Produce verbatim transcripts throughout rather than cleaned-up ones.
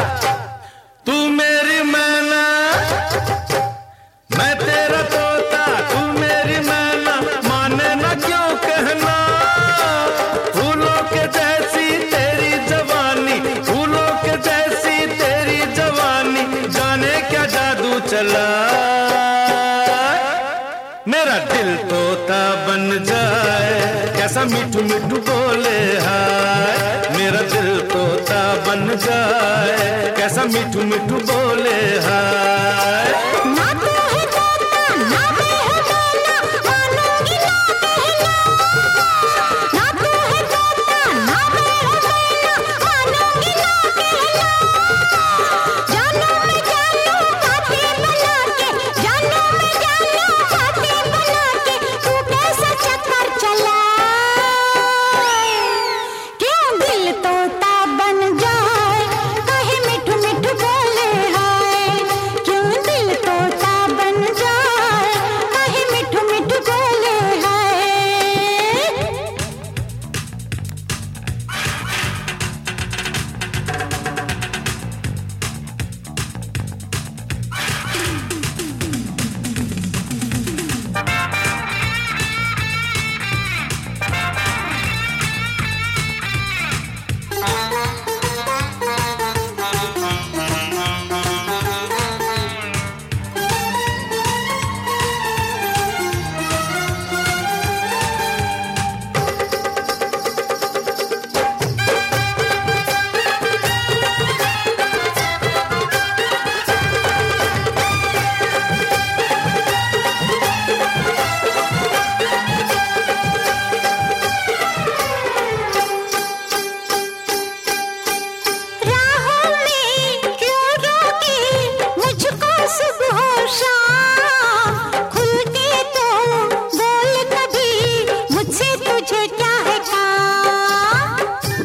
तू मेरी मैना मैं तेरा तोता, तू मेरी मैना माने ना क्यों कहना। फूलों के जैसी तेरी जवानी, फूलों के जैसी तेरी जवानी, जाने क्या जादू चला। मेरा दिल तोता बन जाए, कैसा मिठू मिठू बोले हाय। मेरा दिल तोता बन जाए, कैसा मिठू मिठू बोले हाय। ना तू है तोता ना मैं हूँ मैना, मानूंगी ना कहना। ना तू है तोता ना मैं हूँ मैना, मानूंगी ना कहना। जानो मैं जानो बातें बना के, जानो मैं जानो बातें बना के, तू कैसा चक्कर चला। क्यों दिल तोता बन जाए, कहे मिठू मिठू बोले हाय। क्यों दिल तोता बन जाए, कहे मिठू मिठू बोले हाय। राहों में क्यों रोके मुझको सुबह शाम, खुल के तो बोल कभी मुझसे तुझे क्या है काम।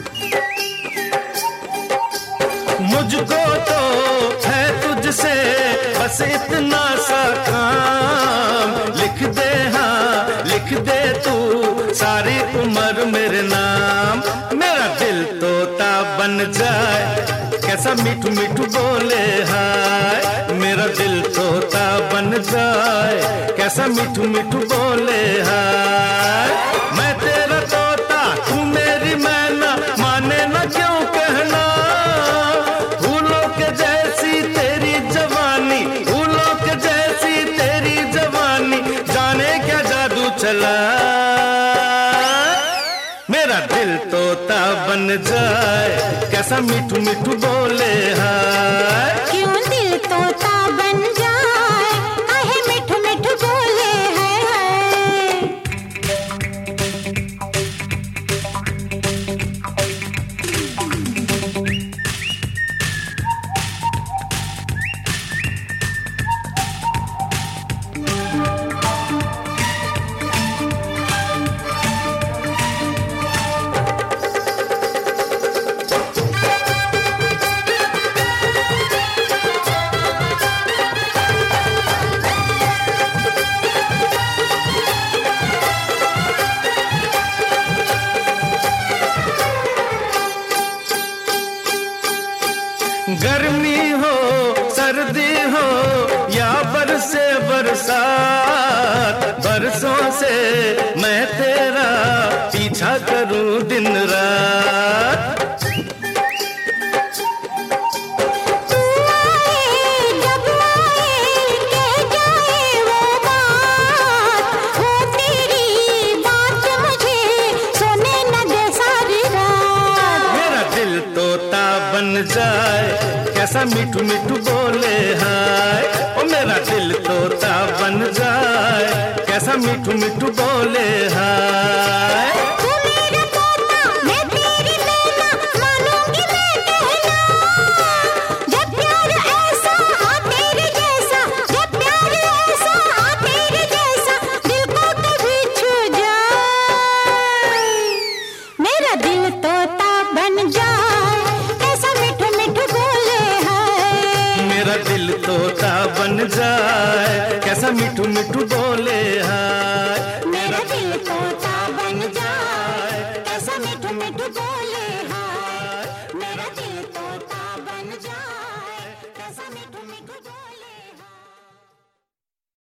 मुझको तो है तुझसे बस इतना सा काम। लिख दे हाँ लिख दे तू सारी उम्र मेरे नाम। मेरा दिल तोता बन जाए, कैसा मिठू मिठू बोले हाय। मेरा दिल तोता बन जाए, कैसा मिठू मिठू बोले हाय। मैं तेरा तोता तू मेरी मैना, माने ना क्यों कहना। फूलों के जैसी तेरी जवानी, फूलों के जैसी तेरी जवानी, जाने क्या जादू चला। मेरा दिल तोता बन जाए, कैसा मिठू मिठू बोले हाय। क्यों दिल तोता बन जाए, कहे मिठू मिठू बोले हाय। गर्मी हो सर्दी हो या बरसे बरसात, बरसों से मैं तेरा पीछा करूं दिन रात। तू आए जब आए कह जाए वो बात, वो तेरी बात मुझे सोने न दे सारी रात। मेरा दिल तोता बन जाए, कैसा मिठू मिठू बोले हाय। ओ मेरा दिल तोता बन जाए, कैसा मिठू मिठू बोले हाय। तू मेरा तोता मैं तेरी मैना, मानूंगी मैं कहना। जब प्यार ऐसा हाँ तेरे जैसा, जब प्यार ऐसा हाँ तेरे जैसा, दिल को कभी छू जाए। मेरा दिल तोता बन जाए, कैसा मिठू मिठू बोले हाय। मेरा दिल तोता बन जाए, कैसा मिठू मिठू बोले हाय।